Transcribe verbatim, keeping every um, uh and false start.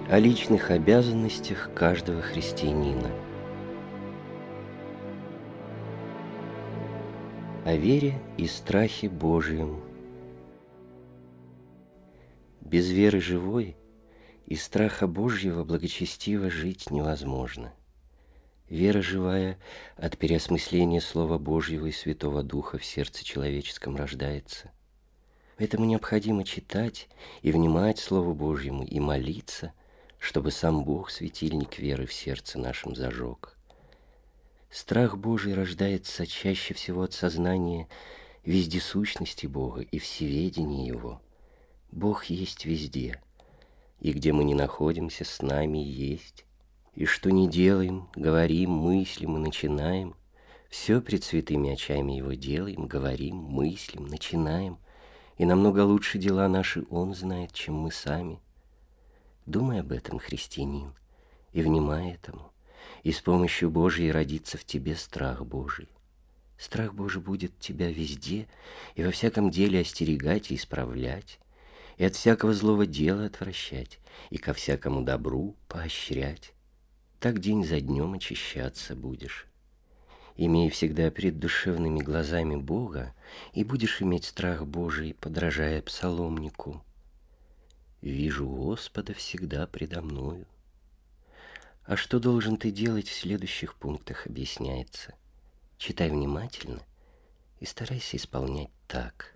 О личных обязанностях каждого христианина. О вере и страхе Божьем. Без веры живой и страха Божьего благочестиво жить невозможно. Вера живая от переосмысления Слова Божьего и Святого Духа в сердце человеческом рождается. Поэтому необходимо читать и внимать Слову Божьему и молиться, чтобы сам Бог светильник веры в сердце нашем зажег. Страх Божий рождается чаще всего от сознания вездесущности Бога и всеведения Его. Бог есть везде, и где мы ни находимся, с нами есть. И что ни делаем, говорим, мыслим и начинаем, все пред святыми очами Его делаем, говорим, мыслим, начинаем, и намного лучше дела наши Он знает, чем мы сами. Думай об этом, христианин, и внимай этому, и с помощью Божией родится в тебе страх Божий. Страх Божий будет тебя везде и во всяком деле остерегать и исправлять, и от всякого злого дела отвращать, и ко всякому добру поощрять. Так день за днем очищаться будешь. Имей всегда пред душевными глазами Бога, и будешь иметь страх Божий, подражая псаломнику. «Вижу Господа всегда предо мною». А что должен ты делать, в следующих пунктах объясняется. Читай внимательно и старайся исполнять так.